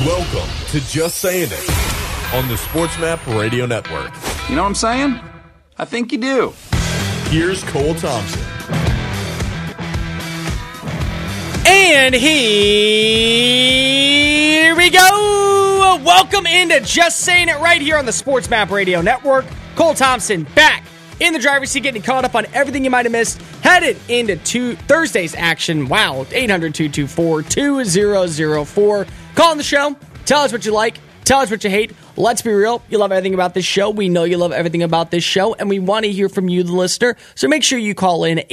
Welcome to Just Saying It on the SportsMap Radio Network. You know what I'm saying? I think you do. Here's Cole Thompson. And here we go. Welcome into Just Saying It right here on the SportsMap Radio Network. Cole Thompson back in the driver's seat, getting caught up on everything you might have missed. Headed into Thursday's action. Wow, 800-224-2004. Call on the show. Tell us what you like. Tell us what you hate. Let's be real. You love everything about this show. We know you love everything about this show, and we want to hear from you, the listener. So make sure you call in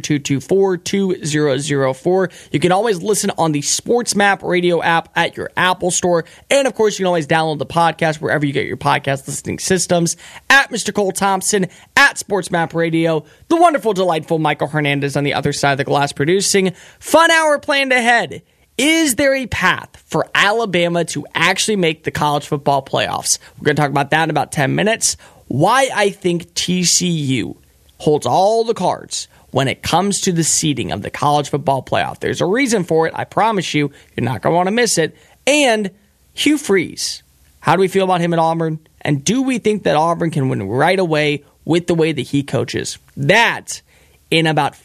800-224-2004. You can always listen on the SportsMap Radio app at your Apple Store. And, of course, you can always download the podcast wherever you get your podcast listening systems. At Mr. Cole Thompson, at SportsMap Radio, the wonderful, delightful Michael Hernandez on the other side of the glass producing. Fun hour planned ahead. Is there a path for Alabama to actually make the college football playoffs? We're going to talk about that in about 10 minutes. Why I think TCU holds all the cards when it comes to the seeding of the college football playoff. There's a reason for it. I promise you, you're not going to want to miss it. And Hugh Freeze. How do we feel about him at Auburn? And do we think that Auburn can win right away with the way that he coaches? That in about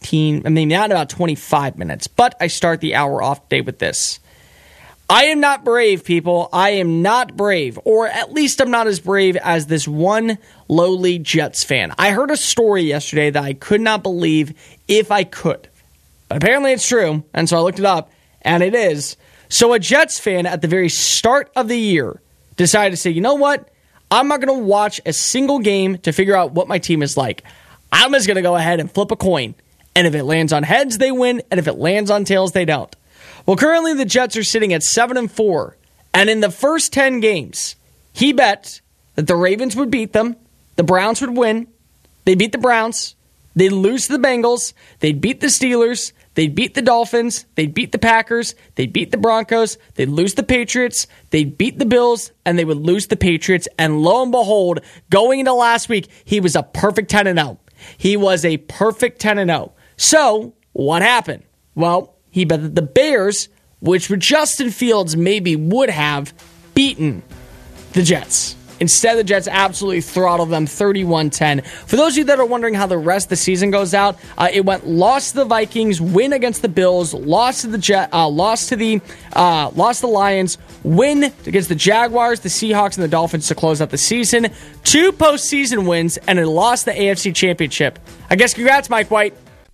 25 minutes. But I start the hour off today with this. I am not brave, people. I am not brave. Or at least I'm not as brave as this one lowly Jets fan. I heard a story yesterday that I could not believe if I could. But apparently it's true. And so I looked it up. And it is. So a Jets fan at the very start of the year decided to say, you know what? I'm not going to watch a single game to figure out what my team is like. I'm just going to go ahead and flip a coin. And if it lands on heads, they win. And if it lands on tails, they don't. Well, currently the Jets are sitting at 7-4. And in the first 10 games, he bet that the Ravens would beat them. The Browns would win. They beat the Browns. They'd lose to the Bengals. They'd beat the Steelers. They'd beat the Dolphins. They'd beat the Packers. They'd beat the Broncos. They'd lose the Patriots. They'd beat the Bills. And they would lose the Patriots. And lo and behold, going into last week, he was a perfect 10-0. He was a perfect 10-0. So, what happened? Well, he bet that the Bears, which with Justin Fields maybe would have beaten the Jets. Instead, the Jets absolutely throttled them 31-10. For those of you that are wondering how the rest of the season goes out, it went loss to the Vikings, win against the Bills, loss to the Lions, win against the Jaguars, the Seahawks, and the Dolphins to close out the season. 2 postseason wins, and it lost the AFC Championship. I guess congrats, Mike White.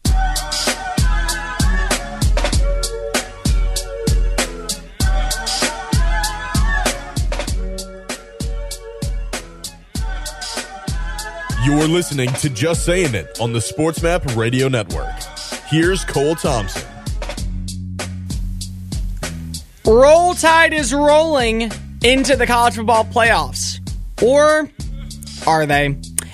You're listening to Just Saying It on the SportsMap Radio Network. Here's Cole Thompson. Roll Tide is rolling into the college football playoffs. Or are they?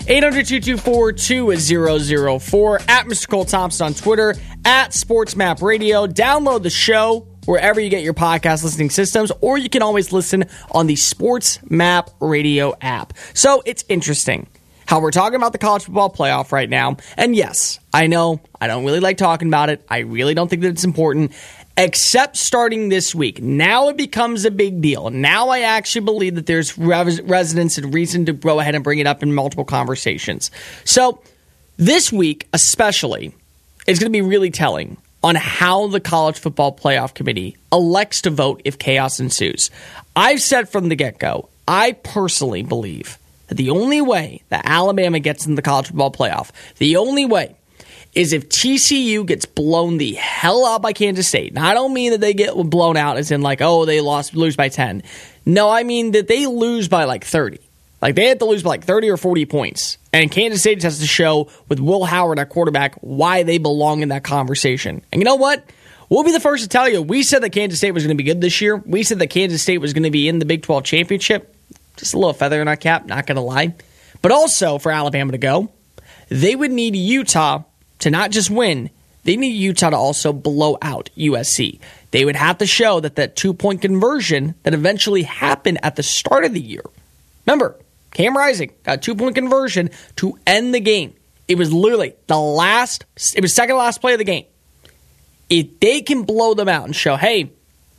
800-224-2004. At Mr. Cole Thompson on Twitter. At SportsMap Radio. Download the show wherever you get your podcast listening systems. Or you can always listen on the SportsMap Radio app. So it's interesting how we're talking about the college football playoff right now. And yes, I know I don't really like talking about it. I really don't think that it's important. Except starting this week. Now it becomes a big deal. Now I actually believe that there's resonance and reason to go ahead and bring it up in multiple conversations. So this week especially is going to be really telling on how the College Football Playoff Committee elects to vote if chaos ensues. I've said from the get-go, I personally believe that the only way that Alabama gets in the college football playoff, the only way is if TCU gets blown the hell out by Kansas State. Now, I don't mean that they get blown out as in like, oh, they lose by 10. No, I mean that they lose by like 30. Like they have to lose by like 30 or 40 points. And Kansas State just has to show with Will Howard at quarterback why they belong in that conversation. And you know what? We'll be the first to tell you. We said that Kansas State was going to be good this year. We said that Kansas State was going to be in the Big 12 championship. Just a little feather in our cap, not going to lie. But also for Alabama to go, they would need Utah to not just win. They need Utah to also blow out USC. They would have to show that 2-point conversion that eventually happened at the start of the year. Remember, Cam Rising got a 2-point conversion to end the game. It was literally second to last play of the game. If they can blow them out and show, hey,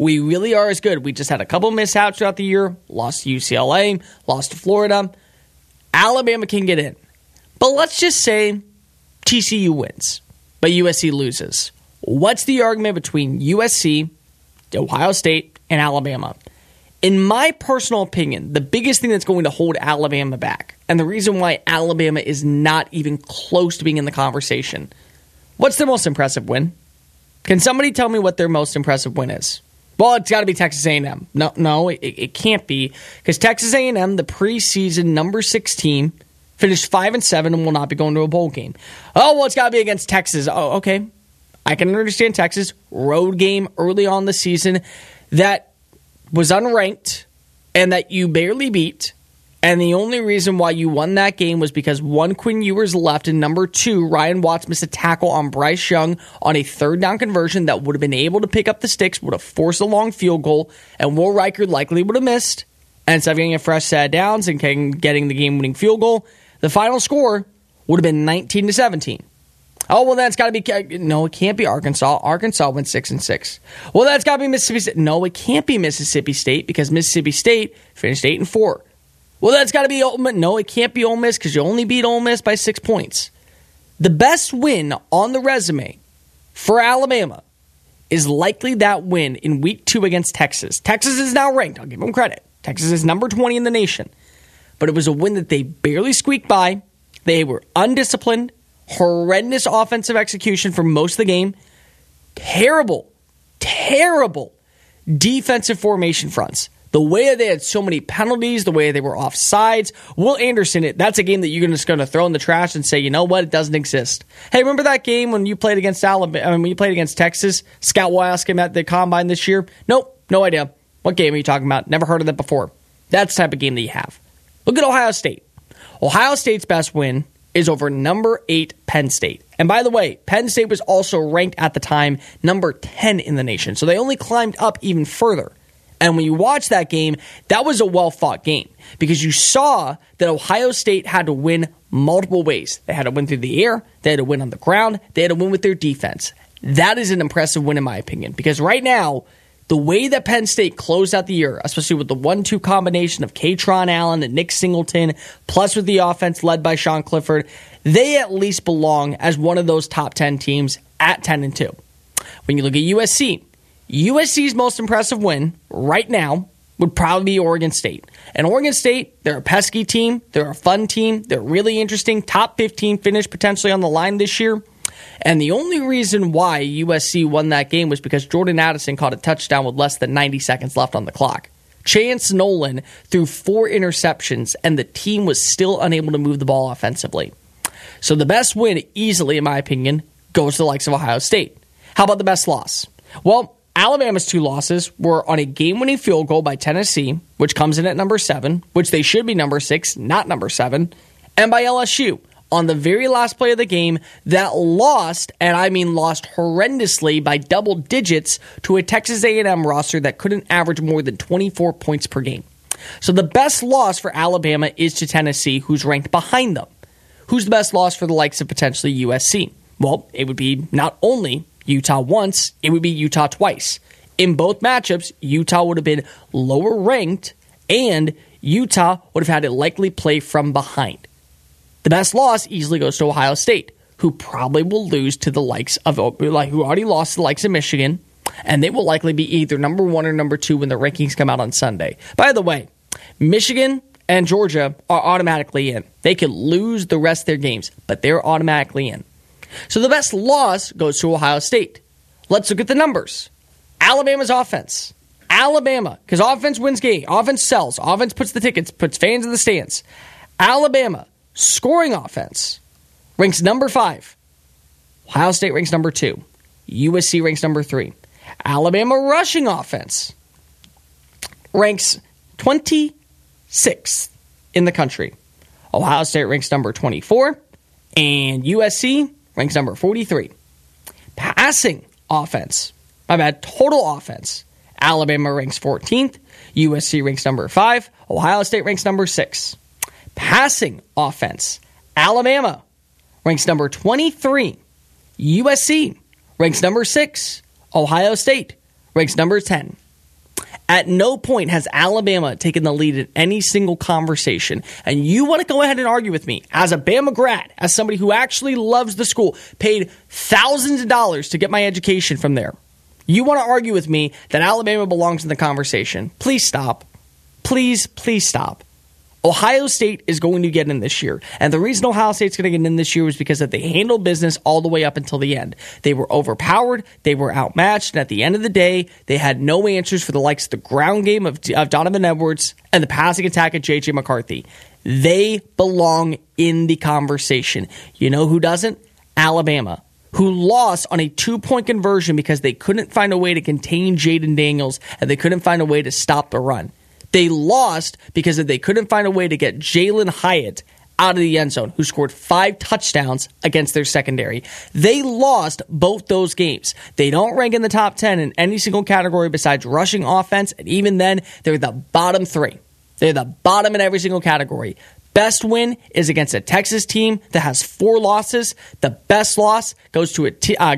We really are as good. We just had a couple mishaps throughout the year. Lost to UCLA, lost to Florida. Alabama can get in. But let's just say TCU wins, but USC loses. What's the argument between USC, Ohio State, and Alabama? In my personal opinion, the biggest thing that's going to hold Alabama back, and the reason why Alabama is not even close to being in the conversation, what's their most impressive win? Can somebody tell me what their most impressive win is? Well, it's got to be Texas A&M. No, it can't be, because Texas A&M, the preseason number 6 team, finished 5-7 and will not be going to a bowl game. Oh, well, it's got to be against Texas. Oh, okay. I can understand Texas. Road game early on the season that was unranked and that you barely beat. And the only reason why you won that game was because 1, Quinn Ewers left, and number 2, Ryan Watts missed a tackle on Bryce Young on a 3rd down conversion that would have been able to pick up the sticks, would have forced a long field goal, and Will Reichard likely would have missed. And instead of getting a fresh set of downs and getting the game-winning field goal, the final score would have been 19-17. Oh, well, that's got to be... No, it can't be Arkansas. Arkansas went 6-6. Well, that's got to be Mississippi State. No, it can't be Mississippi State because Mississippi State finished 8-4. Well, that's got to be Ole Miss. No, it can't be Ole Miss because you only beat Ole Miss by 6 points. The best win on the resume for Alabama is likely that win in Week 2 against Texas. Texas is now ranked. I'll give them credit. Texas is number 20 in the nation. But it was a win that they barely squeaked by. They were undisciplined. Horrendous offensive execution for most of the game. Terrible defensive formation fronts. The way they had so many penalties, the way they were offsides. Will Anderson, that's a game that you're just going to throw in the trash and say, you know what, it doesn't exist. Hey, remember that game when you played against when you played against Texas? Scout will ask him at the Combine this year. Nope, no idea. What game are you talking about? Never heard of that before. That's the type of game that you have. Look at Ohio State. Ohio State's best win is over number 8 Penn State. And by the way, Penn State was also ranked at the time number 10 in the nation. So they only climbed up even further. And when you watch that game, that was a well-fought game because you saw that Ohio State had to win multiple ways. They had to win through the air, they had to win on the ground, they had to win with their defense. That is an impressive win in my opinion because right now, the way that Penn State closed out the year, especially with the 1-2 combination of Katron Allen and Nick Singleton, plus with the offense led by Sean Clifford, they at least belong as one of those top 10 teams at 10-2. When you look at USC's most impressive win right now would probably be Oregon State. And Oregon State, they're a pesky team, they're a fun team, they're really interesting, top 15 finish potentially on the line this year. And the only reason why USC won that game was because Jordan Addison caught a touchdown with less than 90 seconds left on the clock. Chance Nolan threw 4 interceptions, and the team was still unable to move the ball offensively. So the best win, easily in my opinion, goes to the likes of Ohio State. How about the best loss? Well, Alabama's 2 losses were on a game-winning field goal by Tennessee, which comes in at number 7, which they should be number 6, not number 7, and by LSU on the very last play of the game that lost, and I mean lost horrendously by double digits to a Texas A&M roster that couldn't average more than 24 points per game. So the best loss for Alabama is to Tennessee, who's ranked behind them. Who's the best loss for the likes of potentially USC? Well, it would be not only Utah once, it would be Utah twice. In both matchups, Utah would have been lower ranked, and Utah would have had to likely play from behind. The best loss easily goes to Ohio State, who probably will lose to the likes of, who already lost to the likes of Michigan, and they will likely be either number 1 or number 2 when the rankings come out on Sunday. By the way, Michigan and Georgia are automatically in. They could lose the rest of their games, but they're automatically in. So the best loss goes to Ohio State. Let's look at the numbers. Alabama's offense. Alabama, because offense wins game. Offense sells. Offense puts the tickets, puts fans in the stands. Alabama, scoring offense, ranks number 5. Ohio State ranks number 2. USC ranks number 3. Alabama rushing offense ranks 26th in the country. Ohio State ranks number 24. And USC ranks number 43. Passing offense, total offense. Alabama ranks 14th. USC ranks number 5. Ohio State ranks number 6. Passing offense. Alabama ranks number 23. USC ranks number 6. Ohio State ranks number 10. At no point has Alabama taken the lead in any single conversation. And you want to go ahead and argue with me, as a Bama grad, as somebody who actually loves the school, paid thousands of dollars to get my education from there. You want to argue with me that Alabama belongs in the conversation. Please stop. Please stop. Ohio State is going to get in this year. And the reason Ohio State's going to get in this year was because that they handled business all the way up until the end. They were overpowered. They were outmatched. And at the end of the day, they had no answers for the likes of the ground game of Donovan Edwards and the passing attack of J.J. McCarthy. They belong in the conversation. You know who doesn't? Alabama, who lost on a 2-point conversion because they couldn't find a way to contain Jaden Daniels and they couldn't find a way to stop the run. They lost because they couldn't find a way to get Jalen Hyatt out of the end zone, who scored 5 touchdowns against their secondary. They lost both those games. They don't rank in the top 10 in any single category besides rushing offense, and even then, they're the bottom 3. They're the bottom in every single category. Best win is against a Texas team that has 4 losses. The best loss goes to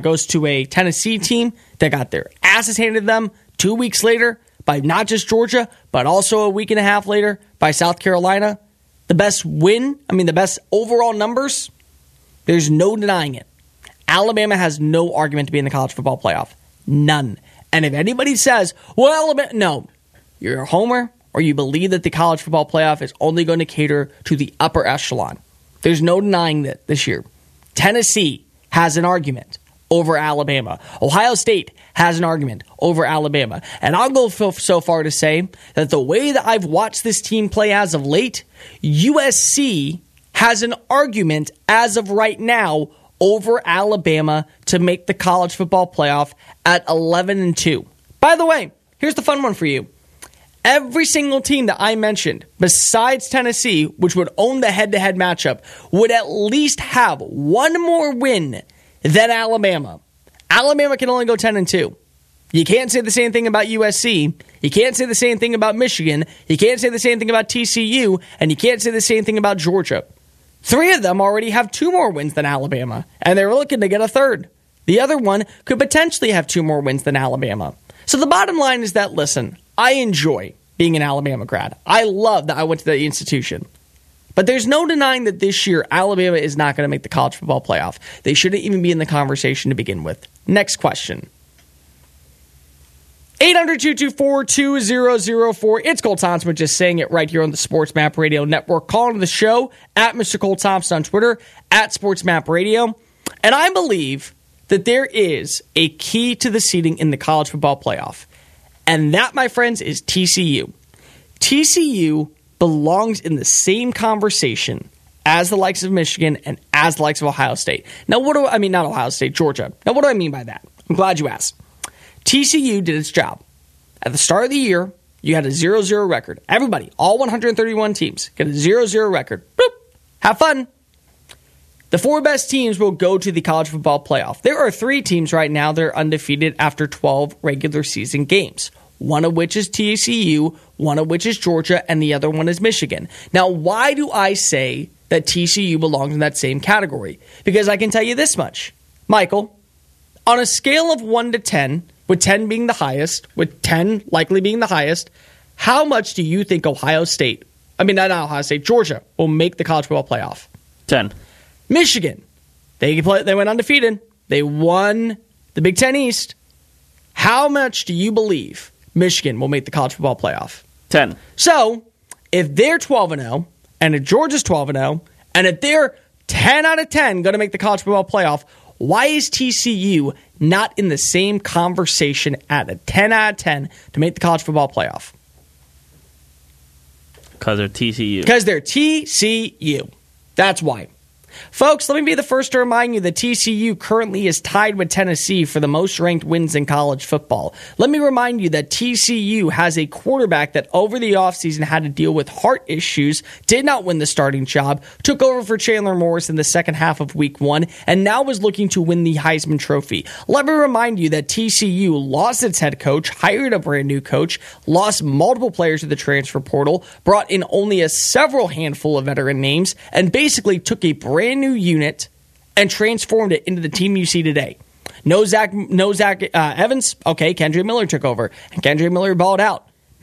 a Tennessee team that got their asses handed to them 2 weeks later by not just Georgia, but also a week and a half later by South Carolina. The best win, the best overall numbers, there's no denying it. Alabama has no argument to be in the college football playoff. None. And if anybody says, well, no, you're a homer, or you believe that the college football playoff is only going to cater to the upper echelon. There's no denying that this year. Tennessee has an argument over Alabama. Ohio State has an argument over Alabama. And I'll go so far to say that the way that I've watched this team play as of late, USC has an argument as of right now over Alabama to make the college football playoff at 11-2. By the way, here's the fun one for you. Every single team that I mentioned, besides Tennessee, which would own the head-to-head matchup, would at least have one more win than Alabama. Alabama can only go 10-2. You can't say the same thing about USC. You can't say the same thing about Michigan. You can't say the same thing about TCU. And you can't say the same thing about Georgia. 3 of them already have 2 more wins than Alabama, and they're looking to get a third. The other one could potentially have 2 more wins than Alabama. So the bottom line is that, listen, I enjoy being an Alabama grad. I love that I went to the institution. But there's no denying that this year, Alabama is not going to make the college football playoff. They shouldn't even be in the conversation to begin with. Next question. 800-224-2004. It's Cole Thompson, just saying it right here on the Sports Map Radio Network. Call into the show at Mr. Cole Thompson on Twitter, at Sports Map Radio. And I believe that there is a key to the seeding in the college football playoff. And that, my friends, is TCU. TCU belongs in the same conversation as the likes of Michigan and as the likes of Ohio State. Now, not Ohio State, Georgia. Now, what do I mean by that? I'm glad you asked. TCU did its job. At the start of the year, you had a 0-0 record. Everybody, all 131 teams, get a 0-0 record. Boop. Have fun. The 4 best teams will go to the college football playoff. There are 3 teams right now that are undefeated after 12 regular season games. One of which is TCU, one of which is Georgia, and the other one is Michigan. Now, why do I say that TCU belongs in that same category? Because I can tell you this much. Michael, on a scale of 1 to 10, with 10 being the highest, with 10 likely being the highest, how much do you think Georgia will make the college football playoff? 10. Michigan, they went undefeated. They won the Big Ten East. How much do you believe Michigan will make the college football playoff? 10. So, if they're 12-0, and if Georgia's 12-0, and if they're 10 out of 10 going to make the college football playoff, why is TCU not in the same conversation at a 10 out of 10 to make the college football playoff? Because they're TCU. Because they're TCU. That's why. Folks, let me be the first to remind you that TCU currently is tied with Tennessee for the most ranked wins in college football. Let me remind you that TCU has a quarterback that over the offseason had to deal with heart issues, did not win the starting job, took over for Chandler Morris in the second half of week 1, and now is looking to win the Heisman Trophy. Let me remind you that TCU lost its head coach, hired a brand new coach, lost multiple players to the transfer portal, brought in only a several handful of veteran names, and basically took a brand new unit and transformed it into the team you see today. No Zach Evans. Okay, Kendre Miller took over, and Kendre Miller balled out.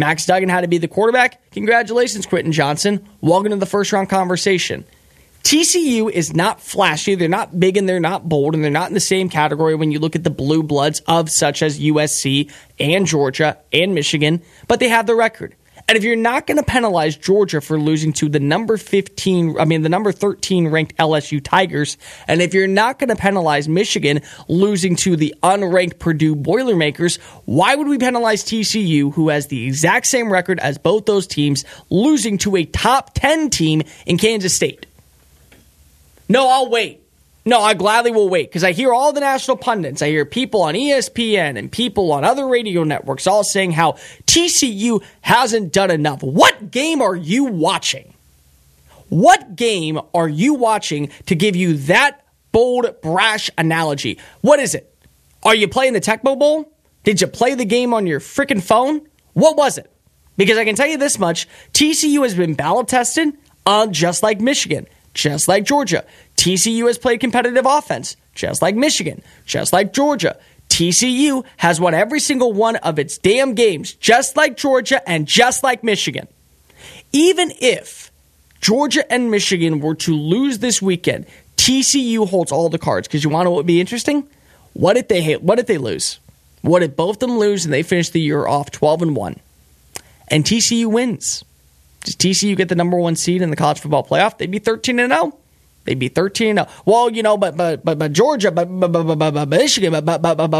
Max Duggan had to be the quarterback. Congratulations, Quentin Johnson. Welcome to the first-round conversation. TCU is not flashy. They're not big and they're not bold, and they're not in the same category when you look at the blue bloods of such as USC and Georgia and Michigan, but they have the record. And if you're not going to penalize Georgia for losing to the number 13 ranked LSU Tigers, and if you're not going to penalize Michigan losing to the unranked Purdue Boilermakers, why would we penalize TCU, who has the exact same record as both those teams, losing to a top 10 team in Kansas State? No, I'll wait. No, I gladly will wait, because I hear all the national pundits. I hear people on ESPN and people on other radio networks all saying how TCU hasn't done enough. What game are you watching? What game are you watching to give you that bold, brash analogy? What is it? Are you playing the Tecmo Bowl? Did you play the game on your freaking phone? What was it? Because I can tell you this much, TCU has been battle tested just like Michigan, just like Georgia. TCU has played competitive offense, just like Michigan, just like Georgia. TCU has won every single one of its damn games, just like Georgia and just like Michigan. Even if Georgia and Michigan were to lose this weekend, TCU holds all the cards. Because you want to know what would be interesting? What if they lose? What if both of them lose and they finish the year off 12-1? And TCU wins. Does TCU get the number 1 seed in the college football playoff? They'd be 13-0. They'd be 13-0. Well, but Georgia, but Michigan, but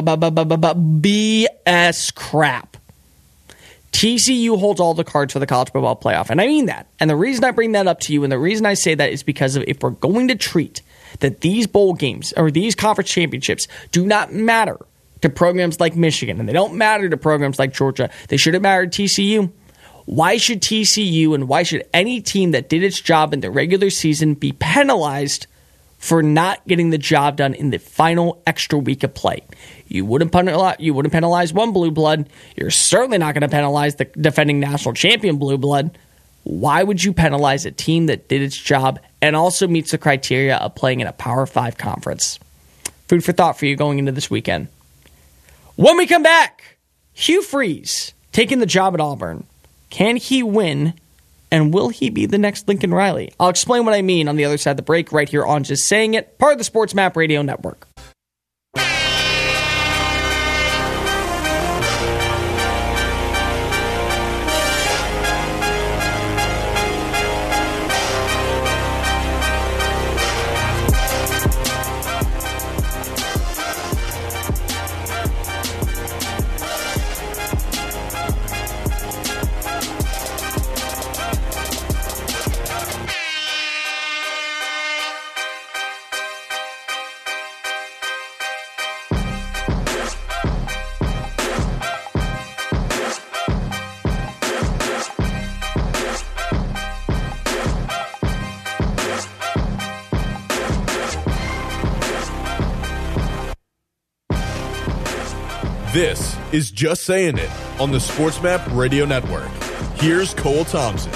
BS crap. TCU holds all the cards for the college football playoff, and I mean that. And the reason I bring that up to you, and the reason I say that is because of if we're going to treat that these bowl games or these conference championships do not matter to programs like Michigan, and they don't matter to programs like Georgia, they should have mattered to TCU. Why should TCU and why should any team that did its job in the regular season be penalized for not getting the job done in the final extra week of play? You wouldn't penalize one blue blood. You're certainly not going to penalize the defending national champion blue blood. Why would you penalize a team that did its job and also meets the criteria of playing in a Power 5 conference? Food for thought for you going into this weekend. When we come back, Hugh Freeze taking the job at Auburn. Can he win, and will he be the next Lincoln Riley? I'll explain what I mean on the other side of the break right here on Just Saying It, part of the Sports Map Radio Network. This is Just Saying It on the SportsMap Radio Network. Here's Cole Thompson.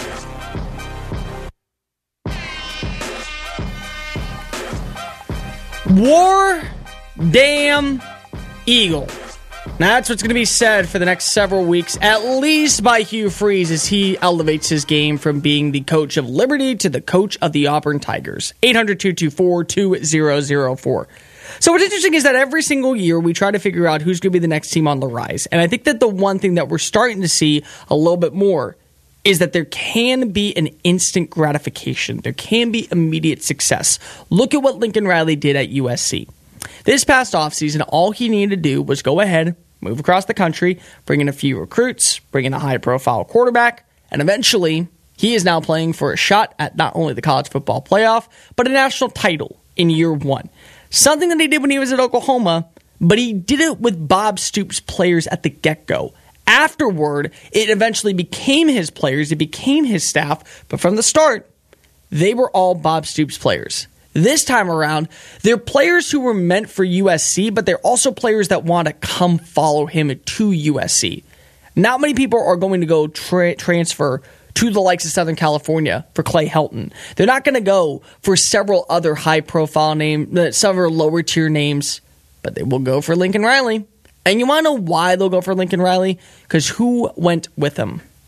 War damn Eagle. Now that's what's going to be said for the next several weeks, at least by Hugh Freeze, as he elevates his game from being the coach of Liberty to the coach of the Auburn Tigers. 800-224-2004. So what's interesting is that every single year we try to figure out who's going to be the next team on the rise. And I think that the one thing that we're starting to see a little bit more is that there can be an instant gratification. There can be immediate success. Look at what Lincoln Riley did at USC. This past offseason, all he needed to do was go ahead, move across the country, bring in a few recruits, bring in a high-profile quarterback, and eventually he is now playing for a shot at not only the college football playoff, but a national title in year one. Something that he did when he was at Oklahoma, but he did it with Bob Stoops players at the get-go. Afterward, it eventually became his players, it became his staff, but from the start, they were all Bob Stoops players. This time around, they're players who were meant for USC, but they're also players that want to come follow him to USC. Not many people are going to go transfer to the likes of Southern California for Clay Helton. They're not going to go for several other high-profile names, several lower-tier names, but they will go for Lincoln Riley. And you want to know why they'll go for Lincoln Riley? Because who went with him?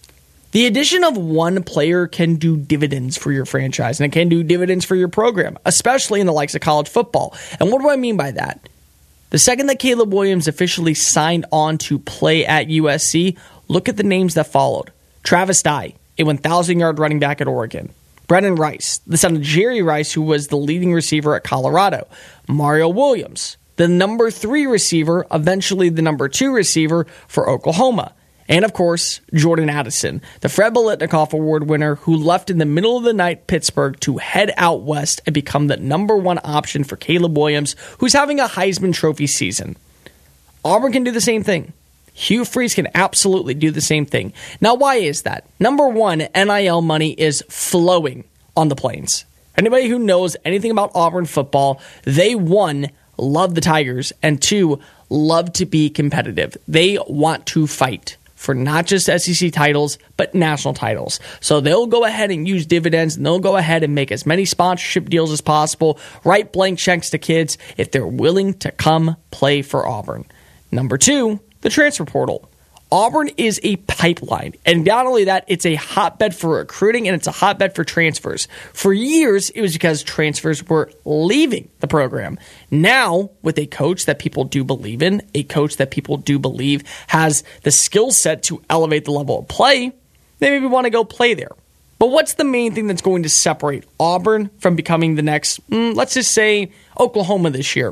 The addition of one player can do dividends for your franchise, and it can do dividends for your program, especially in the likes of college football. And what do I mean by that? The second that Caleb Williams officially signed on to play at USC, look at the names that followed. Travis Dye, a 1,000-yard running back at Oregon. Brennan Rice, the son of Jerry Rice, who was the leading receiver at Colorado. Mario Williams, the number 3 receiver, eventually the number 2 receiver for Oklahoma. And, of course, Jordan Addison, the Fred Biletnikoff Award winner who left in the middle of the night Pittsburgh to head out west and become the number 1 option for Caleb Williams, who's having a Heisman Trophy season. Auburn can do the same thing. Hugh Freeze can absolutely do the same thing. Now, why is that? Number 1, NIL money is flowing on the Plains. Anybody who knows anything about Auburn football, they, 1, love the Tigers, and 2, love to be competitive. They want to fight for not just SEC titles, but national titles. So they'll go ahead and use dividends, and they'll go ahead and make as many sponsorship deals as possible, write blank checks to kids if they're willing to come play for Auburn. Number 2, the transfer portal. Auburn is a pipeline, and not only that, it's a hotbed for recruiting, and it's a hotbed for transfers. For years, it was because transfers were leaving the program. Now, with a coach that people do believe in, a coach that people do believe has the skill set to elevate the level of play, they maybe want to go play there. But what's the main thing that's going to separate Auburn from becoming the next, let's just say, Oklahoma this year?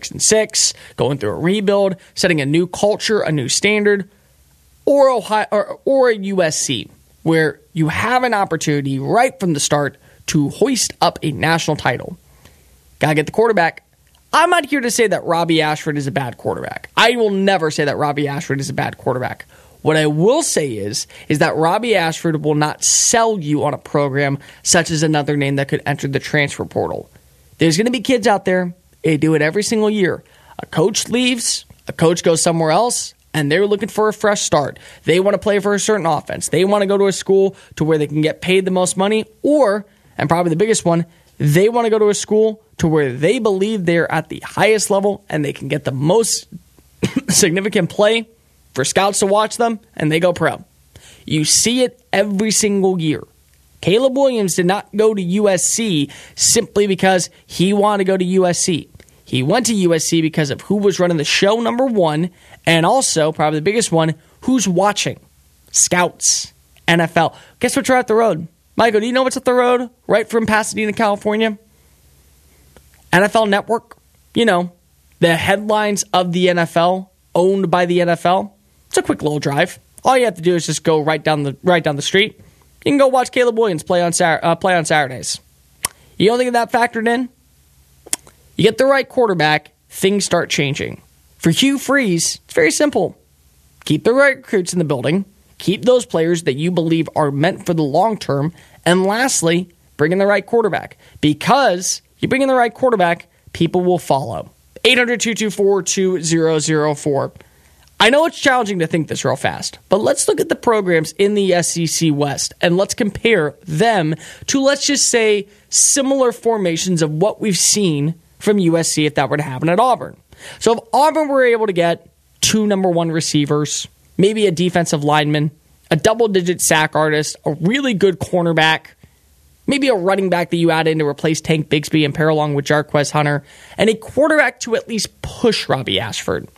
6-6, going through a rebuild, setting a new culture, a new standard, or a USC, where you have an opportunity right from the start to hoist up a national title. Gotta get the quarterback. I'm not here to say that Robbie Ashford is a bad quarterback. I will never say that Robbie Ashford is a bad quarterback. What I will say is that Robbie Ashford will not sell you on a program such as another name that could enter the transfer portal. There's going to be kids out there, they do it every single year. A coach leaves, a coach goes somewhere else, and they're looking for a fresh start. They want to play for a certain offense. They want to go to a school to where they can get paid the most money, or, and probably the biggest one, they want to go to a school to where they believe they're at the highest level and they can get the most significant play for scouts to watch them, and they go pro. You see it every single year. Caleb Williams did not go to USC simply because he wanted to go to USC. He went to USC because of who was running the show, number 1, and also, probably the biggest one, who's watching. Scouts, NFL. Guess what's right up the road? Michael, do you know what's up the road? Right from Pasadena, California? NFL Network. You know, the headlines of the NFL, owned by the NFL. It's a quick little drive. All you have to do is just go right down the street. You can go watch Caleb Williams play on Saturdays. You don't think of that factored in? You get the right quarterback, things start changing. For Hugh Freeze, it's very simple. Keep the right recruits in the building. Keep those players that you believe are meant for the long term. And lastly, bring in the right quarterback. Because you bring in the right quarterback, people will follow. 800-224-2004. I know it's challenging to think this real fast, but let's look at the programs in the SEC West and let's compare them to, let's just say, similar formations of what we've seen from USC if that were to happen at Auburn. So if Auburn were able to get 2 number 1 receivers, maybe a defensive lineman, a double-digit sack artist, a really good cornerback, maybe a running back that you add in to replace Tank Bigsby and pair along with Jarquez Hunter, and a quarterback to at least push Robbie Ashford,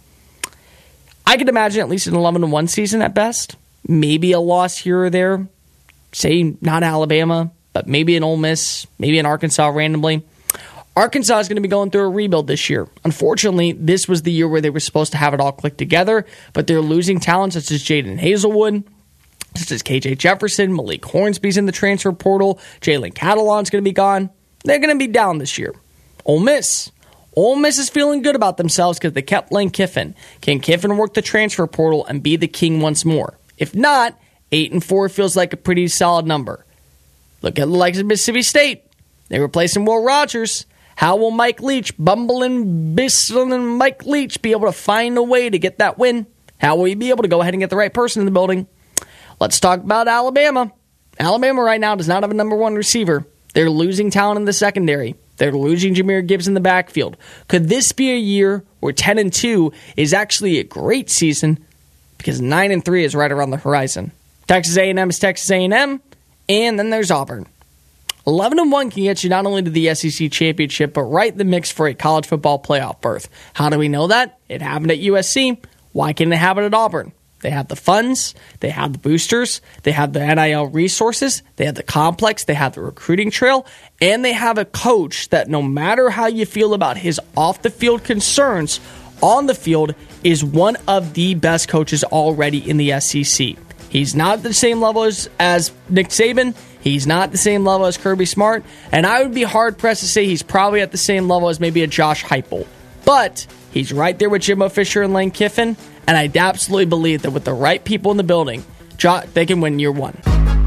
I could imagine at least an 11-1 season at best. Maybe a loss here or there. Say not Alabama, but maybe an Ole Miss, maybe an Arkansas randomly. Arkansas is going to be going through a rebuild this year. Unfortunately, this was the year where they were supposed to have it all click together, but they're losing talent such as Jaden Hazelwood, such as KJ Jefferson, Malik Hornsby's in the transfer portal, Jalen Catalon's going to be gone. They're going to be down this year. Ole Miss is feeling good about themselves because they kept Lane Kiffin. Can Kiffin work the transfer portal and be the king once more? If not, 8-4 feels like a pretty solid number. Look at the likes of Mississippi State. They're replacing Will Rogers. How will Mike Leach, bumbling Mike Leach, be able to find a way to get that win? How will he be able to go ahead and get the right person in the building? Let's talk about Alabama. Alabama right now does not have a number 1 receiver. They're losing talent in the secondary. They're losing Jahmyr Gibbs in the backfield. Could this be a year where 10-2 is actually a great season because 9-3 is right around the horizon? Texas A&M is Texas A&M, and then there's Auburn. 11-1 can get you not only to the SEC championship, but right in the mix for a college football playoff berth. How do we know that? It happened at USC. Why can't it happen at Auburn? They have the funds, they have the boosters, they have the NIL resources, they have the complex, they have the recruiting trail, and they have a coach that no matter how you feel about his off-the-field concerns, on the field is one of the best coaches already in the SEC. He's not at the same level as Nick Saban. He's not at the same level as Kirby Smart. And I would be hard-pressed to say he's probably at the same level as maybe a Josh Heupel. But he's right there with Jimbo Fisher and Lane Kiffin. And I absolutely believe that with the right people in the building, they can win year one.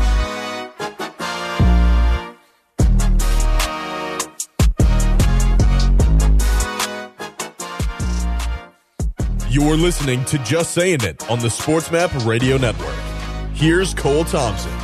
You're listening to Just Saying It on the SportsMap Radio Network. Here's Cole Thompson.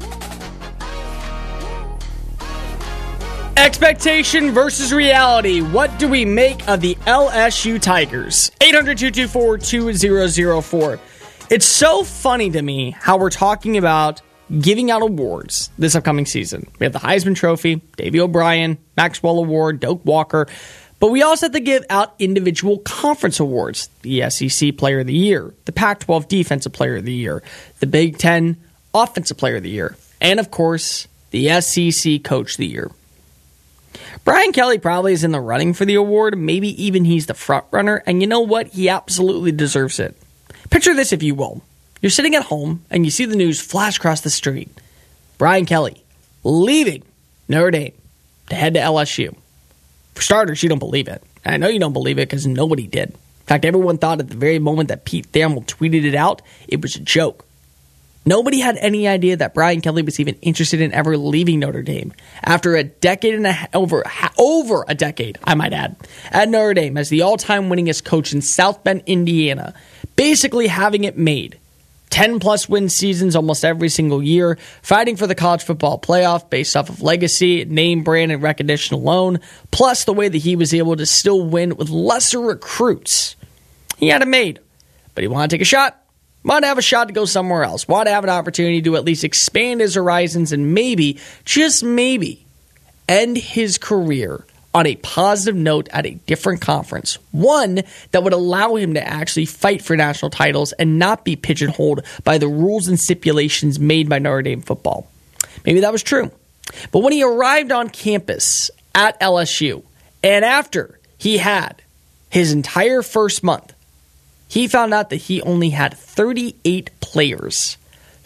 Expectation versus reality. What do we make of the LSU Tigers? 800-224-2004. It's so funny to me how we're talking about giving out awards this upcoming season. We have the Heisman Trophy, Davey O'Brien, Maxwell Award, Doak Walker. But we also have to give out individual conference awards. The SEC Player of the Year, the Pac-12 Defensive Player of the Year, the Big Ten Offensive Player of the Year, and of course, the SEC Coach of the Year. Brian Kelly probably is in the running for the award. Maybe even he's the front runner. And you know what? He absolutely deserves it. Picture this, if you will. You're sitting at home and you see the news flash across the street. Brian Kelly leaving Notre Dame to head to LSU. For starters, you don't believe it. And I know you don't believe it because nobody did. In fact, everyone thought at the very moment that Pete Thamel tweeted it out, it was a joke. Nobody had any idea that Brian Kelly was even interested in ever leaving Notre Dame after a decade and over a decade, I might add, at Notre Dame as the all-time winningest coach in South Bend, Indiana, basically having it made. 10-plus win seasons almost every single year, fighting for the college football playoff based off of legacy, name, brand, and recognition alone, plus the way that he was able to still win with lesser recruits. He had it made, but he wanted to take a shot. Want to have a shot to go somewhere else. Want to have an opportunity to at least expand his horizons and maybe, just maybe, end his career on a positive note at a different conference. One that would allow him to actually fight for national titles and not be pigeonholed by the rules and stipulations made by Notre Dame football. Maybe that was true. But when he arrived on campus at LSU, and after he had his entire first month, he found out that he only had 38 players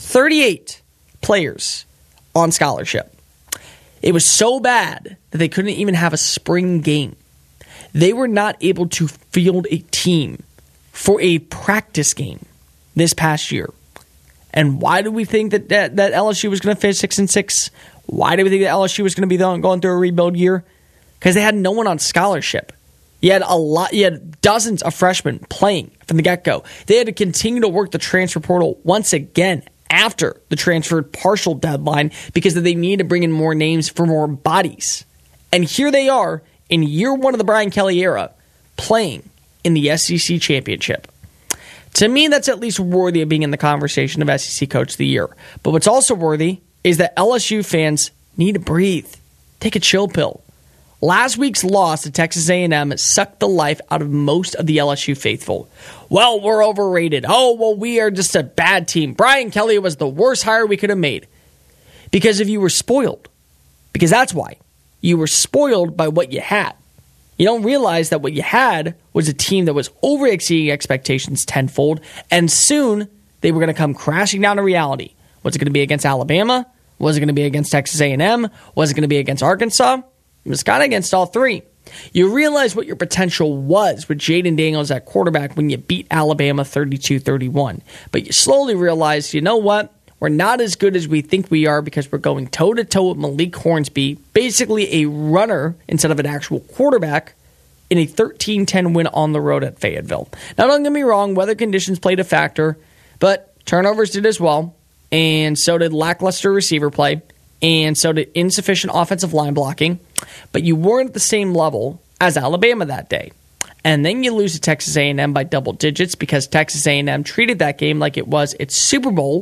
on scholarship. It was so bad that they couldn't even have a spring game. They were not able to field a team for a practice game this past year. And why do we think that LSU was going to finish 6-6? Why do we think that LSU was going to be going through a rebuild year? Because they had no one on scholarship. You had dozens of freshmen playing from the get-go. They had to continue to work the transfer portal once again after the transfer partial deadline because they needed to bring in more names for more bodies. And here they are in year one of the Brian Kelly era playing in the SEC championship. To me, that's at least worthy of being in the conversation of SEC Coach of the Year. But what's also worthy is that LSU fans need to breathe. Take a chill pill. Last week's loss to Texas A&M sucked the life out of most of the LSU faithful. Well, we're overrated. Oh, well, we are just a bad team. Brian Kelly was the worst hire we could have made. Because if you were spoiled. Because that's why. You were spoiled by what you had. You don't realize that what you had was a team that was over-exceeding expectations tenfold, and soon they were going to come crashing down to reality. Was it going to be against Alabama? Was it going to be against Texas A&M? Was it going to be against Arkansas? It was kind of against all three. You realize what your potential was with Jaden Daniels at quarterback when you beat Alabama 32-31. But you slowly realize, you know what? We're not as good as we think we are because we're going toe-to-toe with Malik Hornsby, basically a runner instead of an actual quarterback, in a 13-10 win on the road at Fayetteville. Now, don't get me wrong, weather conditions played a factor, but turnovers did as well, and so did lackluster receiver play, and so did insufficient offensive line blocking, but you weren't at the same level as Alabama that day. And then you lose to Texas A&M by double digits because Texas A&M treated that game like it was its Super Bowl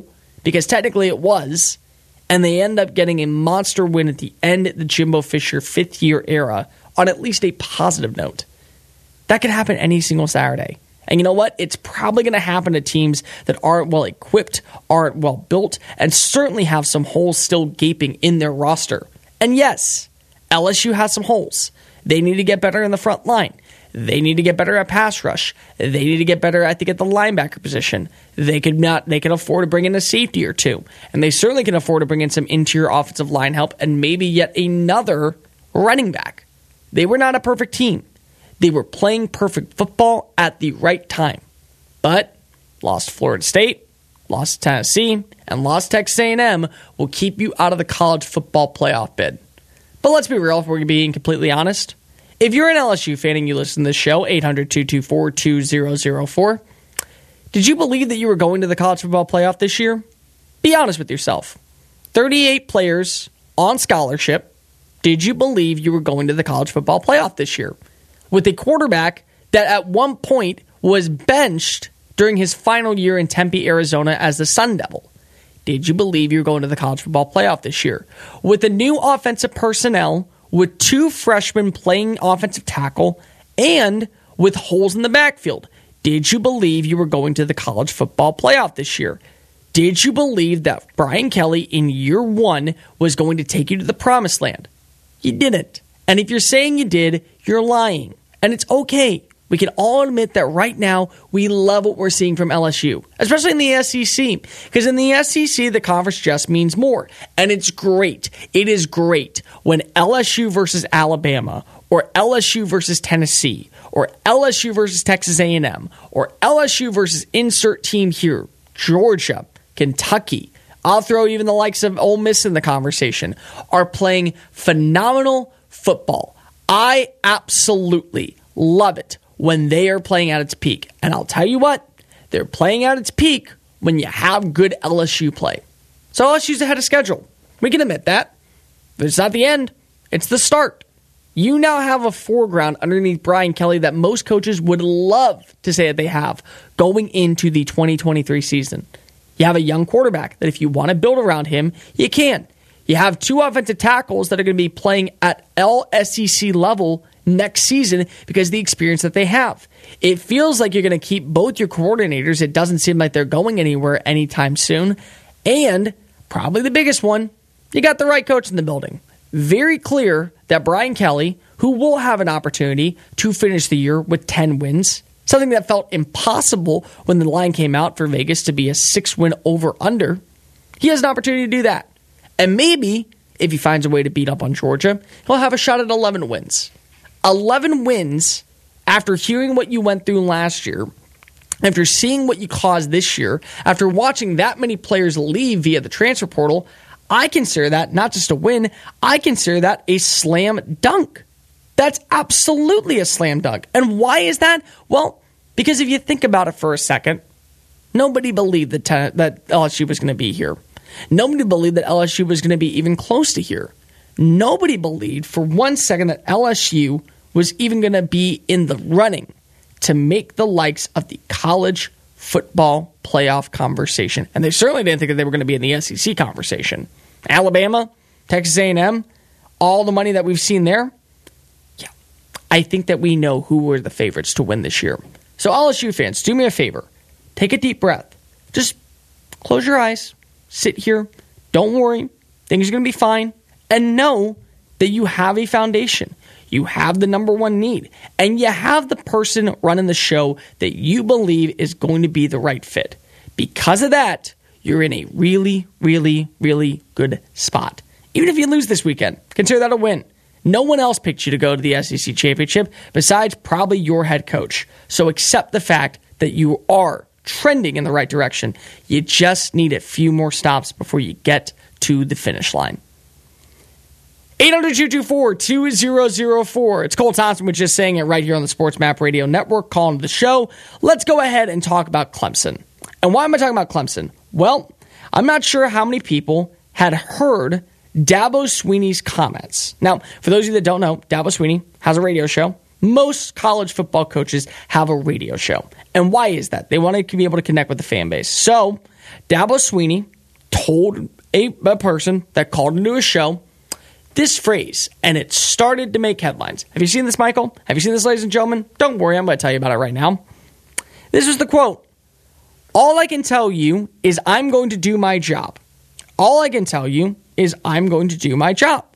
because technically it was, and they end up getting a monster win at the end of the Jimbo Fisher fifth-year era on at least a positive note. That could happen any single Saturday. And you know what? It's probably going to happen to teams that aren't well equipped, aren't well built, and certainly have some holes still gaping in their roster. And yes, LSU has some holes. They need to get better in the front line. They need to get better at pass rush. They need to get better, I think, at the linebacker position. They can afford to bring in a safety or two. And they certainly can afford to bring in some interior offensive line help and maybe yet another running back. They were not a perfect team. They were playing perfect football at the right time. But lost Florida State, lost Tennessee, and lost Texas A&M will keep you out of the college football playoff bid. But let's be real, if we're being completely honest. If you're an LSU fan and you listen to this show, 800-224-2004, did you believe that you were going to the college football playoff this year? Be honest with yourself. 38 players on scholarship. Did you believe you were going to the college football playoff this year? With a quarterback that at one point was benched during his final year in Tempe, Arizona as the Sun Devil. Did you believe you were going to the college football playoff this year? With the new offensive personnel, with 2 freshmen playing offensive tackle, and with holes in the backfield, did you believe you were going to the college football playoff this year? Did you believe that Brian Kelly in year 1 was going to take you to the promised land? You didn't. And if you're saying you did, you're lying. And it's okay. We can all admit that right now we love what we're seeing from LSU, especially in the SEC. Because in the SEC, the conference just means more. And it's great. It is great when LSU versus Alabama, or LSU versus Tennessee, or LSU versus Texas A&M, or LSU versus insert team here, Georgia, Kentucky, I'll throw even the likes of Ole Miss in the conversation, are playing phenomenal football. I absolutely love it when they are playing at its peak. And I'll tell you what, they're playing at its peak when you have good LSU play. So LSU's ahead of schedule. We can admit that. But it's not the end. It's the start. You now have a foreground underneath Brian Kelly that most coaches would love to say that they have going into the 2023 season. You have a young quarterback that if you want to build around him, you can. You have 2 offensive tackles that are going to be playing at LSEC level next season because of the experience that they have. It feels like you're going to keep both your coordinators. It doesn't seem like they're going anywhere anytime soon. And probably the biggest one, you got the right coach in the building. Very clear that Brian Kelly, who will have an opportunity to finish the year with 10 wins, something that felt impossible when the line came out for Vegas to be a 6-win over-under, he has an opportunity to do that. And maybe, if he finds a way to beat up on Georgia, he'll have a shot at 11 wins. 11 wins after hearing what you went through last year, after seeing what you caused this year, after watching that many players leave via the transfer portal, I consider that not just a win, I consider that a slam dunk. That's absolutely a slam dunk. And why is that? Well, because if you think about it for a second, nobody believed that LSU was going to be here. Nobody believed that LSU was going to be even close to here. Nobody believed for 1 second that LSU was even going to be in the running to make the likes of the college football playoff conversation. And they certainly didn't think that they were going to be in the SEC conversation. Alabama, Texas A&M, all the money that we've seen there, yeah, I think that we know who were the favorites to win this year. So LSU fans, do me a favor. Take a deep breath. Just close your eyes. Sit here. Don't worry. Things are going to be fine. And know that you have a foundation. You have the number one need. And you have the person running the show that you believe is going to be the right fit. Because of that, you're in a really, really, really good spot. Even if you lose this weekend, consider that a win. No one else picked you to go to the SEC Championship besides probably your head coach. So accept the fact that you are trending in the right direction. You just need a few more stops before you get to the finish line. 800-224-2004. It's Cole Thompson with Just Saying It right here on the Sports Map Radio Network. Calling the show. Let's go ahead and talk about Clemson. And why am I talking about Clemson? Well, I'm not sure how many people had heard Dabo Swinney's comments. Now, for those of you that don't know, Dabo Swinney has a radio show. Most college football coaches have a radio show. And why is that? They want to be able to connect with the fan base. So, Dabo Swinney told a person that called into a show this phrase, and it started to make headlines. Have you seen this, Michael? Have you seen this, ladies and gentlemen? Don't worry, I'm going to tell you about it right now. This was the quote. All I can tell you is I'm going to do my job. All I can tell you is I'm going to do my job.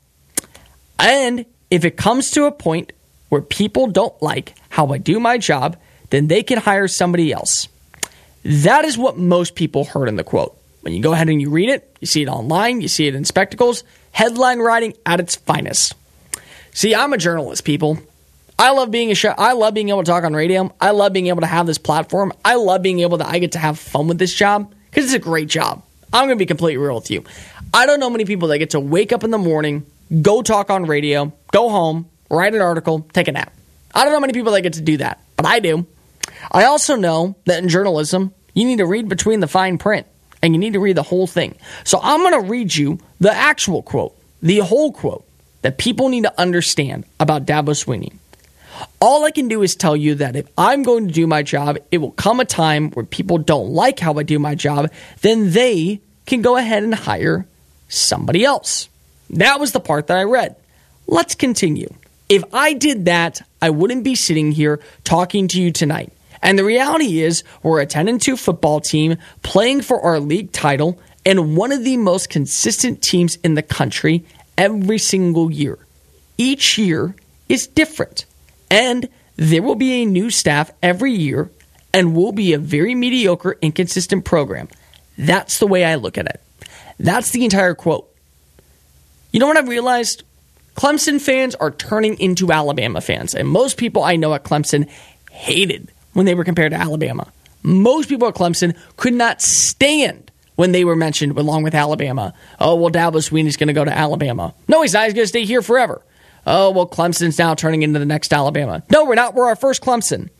And if it comes to a point where people don't like how I do my job, then they can hire somebody else. That is what most people heard in the quote. When you go ahead and you read it, you see it online, you see it in spectacles, headline writing at its finest. See, I'm a journalist, people. I love being I love being able to talk on radio. I love being able to have this platform. I love being able to, I get to have fun with this job because it's a great job. I'm going to be completely real with you. I don't know many people that get to wake up in the morning, go talk on radio, go home, write an article, take a nap. I don't know many people that get to do that, but I do. I also know that in journalism, you need to read between the fine print, and you need to read the whole thing. So I'm going to read you the actual quote, the whole quote, that people need to understand about Dabo Swinney. All I can do is tell you that if I'm going to do my job, it will come a time where people don't like how I do my job, then they can go ahead and hire somebody else. That was the part that I read. Let's continue. If I did that, I wouldn't be sitting here talking to you tonight. And the reality is, we're a 10-2 football team playing for our league title and one of the most consistent teams in the country every single year. Each year is different. And there will be a new staff every year and will be a very mediocre, inconsistent program. That's the way I look at it. That's the entire quote. You know what I've realized? Clemson fans are turning into Alabama fans. And most people I know at Clemson hated when they were compared to Alabama. Most people at Clemson could not stand when they were mentioned along with Alabama. Oh, well, Dabo Swinney's going to go to Alabama. No, he's not. He's going to stay here forever. Oh, well, Clemson's now turning into the next Alabama. No, we're not. We're our first Clemson.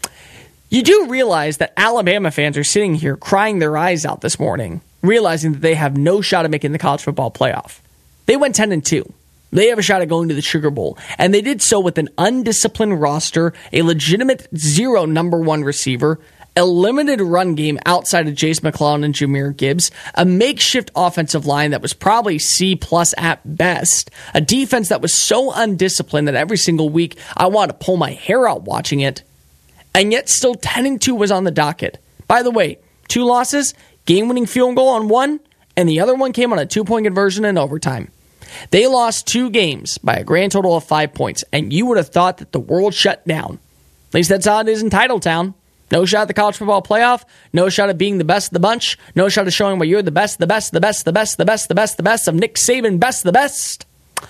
You do realize that Alabama fans are sitting here crying their eyes out this morning, realizing that they have no shot at making the college football playoff. They went 10-2. They have a shot at going to the Sugar Bowl, and they did so with an undisciplined roster, a legitimate zero number one receiver, a limited run game outside of Jace McClellan and Jahmyr Gibbs, a makeshift offensive line that was probably C+ at best, a defense that was so undisciplined that every single week I wanted to pull my hair out watching it, and yet still 10-2 was on the docket. By the way, 2 losses, game-winning field goal on one, and the other one came on a 2-point conversion in overtime. They lost 2 games by a grand total of 5 points, and you would have thought that the world shut down. At least that's how it is in Titletown. No shot at the college football playoff, no shot at being the best of the bunch, no shot at showing why you're the best of Nick Saban, best of the best.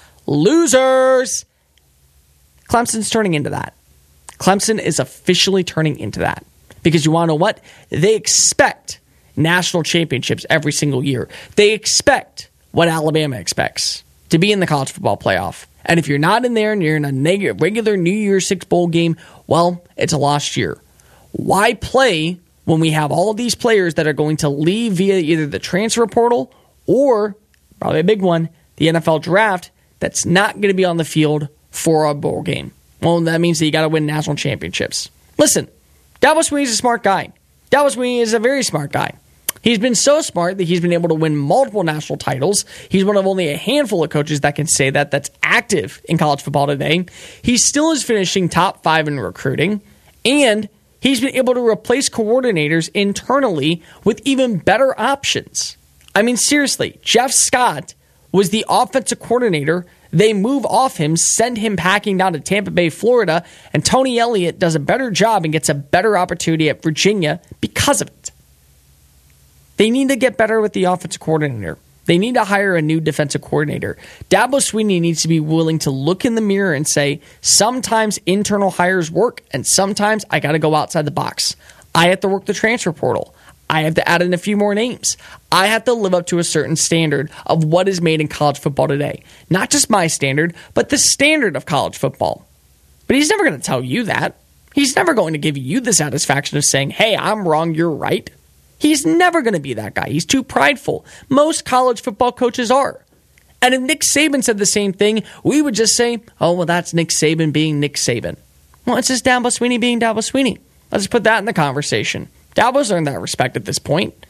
Losers! Clemson's turning into that. Clemson is officially turning into that. Because you want to know what? They expect national championships every single year. They expect what Alabama expects, to be in the college football playoff. And if you're not in there and you're in a regular New Year's Six bowl game, well, it's a lost year. Why play when we have all these players that are going to leave via either the transfer portal or, probably a big one, the NFL draft that's not going to be on the field for a bowl game? Well, that means that you got to win national championships. Listen, Dabo Swinney is a smart guy. Dabo Swinney is a very smart guy. He's been so smart that he's been able to win multiple national titles. He's one of only a handful of coaches that can say that that's active in college football today. He still is finishing top 5 in recruiting, and he's been able to replace coordinators internally with even better options. I mean, seriously, Jeff Scott was the offensive coordinator. They move off him, send him packing down to Tampa Bay, Florida, and Tony Elliott does a better job and gets a better opportunity at Virginia because of it. They need to get better with the offensive coordinator. They need to hire a new defensive coordinator. Dabo Swinney needs to be willing to look in the mirror and say, sometimes internal hires work, and sometimes I got to go outside the box. I have to work the transfer portal. I have to add in a few more names. I have to live up to a certain standard of what is made in college football today. Not just my standard, but the standard of college football. But he's never going to tell you that. He's never going to give you the satisfaction of saying, hey, I'm wrong, you're right. He's never going to be that guy. He's too prideful. Most college football coaches are. And if Nick Saban said the same thing, we would just say, oh, well, that's Nick Saban being Nick Saban. Well, it's just Dabo Swinney being Dabo Swinney. Let's put that in the conversation. Dabo's earned that respect at this point.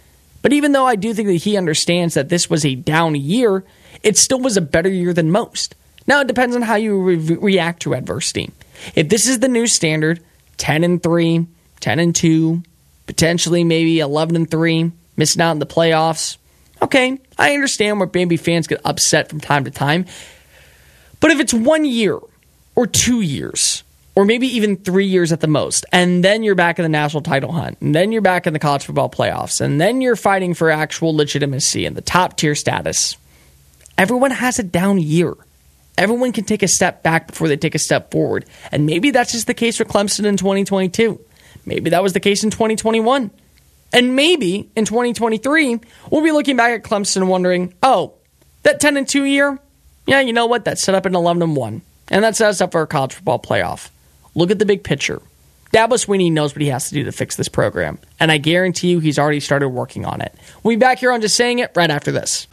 But even though I do think that he understands that this was a down year, it still was a better year than most. Now, it depends on how you react to adversity. If this is the new standard, 10-3, 10-2, potentially maybe 11-3, missing out in the playoffs, okay, I understand where maybe fans get upset from time to time. But if it's 1 year or 2 years, or maybe even 3 years at the most, and then you're back in the national title hunt, and then you're back in the college football playoffs, and then you're fighting for actual legitimacy and the top tier status, everyone has a down year. Everyone can take a step back before they take a step forward. And maybe that's just the case for Clemson in 2022. Maybe that was the case in 2021. And maybe in 2023, we'll be looking back at Clemson and wondering, oh, that 10-2 year, yeah, you know what? That set up an 11-1. And that set us up for a college football playoff. Look at the big picture. Dabo Swinney knows what he has to do to fix this program. And I guarantee you he's already started working on it. We'll be back here on Just Saying It right after this.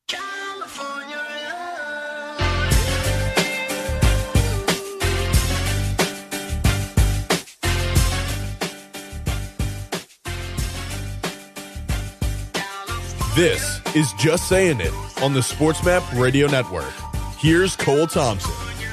This is Just Saying It on the SportsMap Radio Network. Here's Cole Thompson.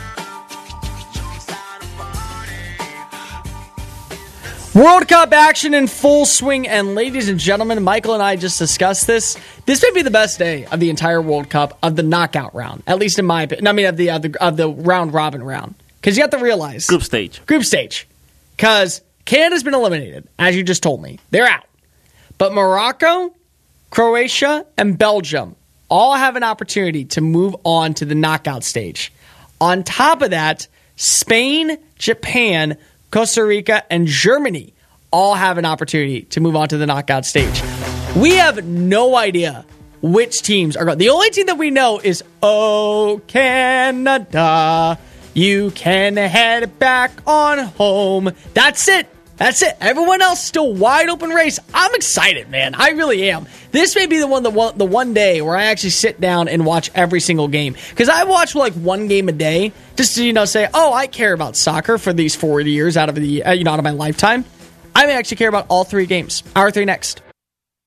World Cup action in full swing, and ladies and gentlemen, Michael and I just discussed this. This may be the best day of the entire World Cup, of the knockout round, at least in my opinion. I mean, of the round robin round, because you have to realize group stage, because Canada's been eliminated, as you just told me, they're out. But Morocco, Croatia, and Belgium all have an opportunity to move on to the knockout stage. On top of that, Spain, Japan, Costa Rica, and Germany all have an opportunity to move on to the knockout stage. We have no idea which teams are going. The only team that we know is, oh, Canada, you can head back on home. That's it. That's it. Everyone else still wide open race. I'm excited, man. I really am. This may be the one day where I actually sit down and watch every single game, because I watch like one game a day just to say, oh, I care about soccer for these 4 years out of the out of my lifetime. I may actually care about all 3 games. Hour 3 next.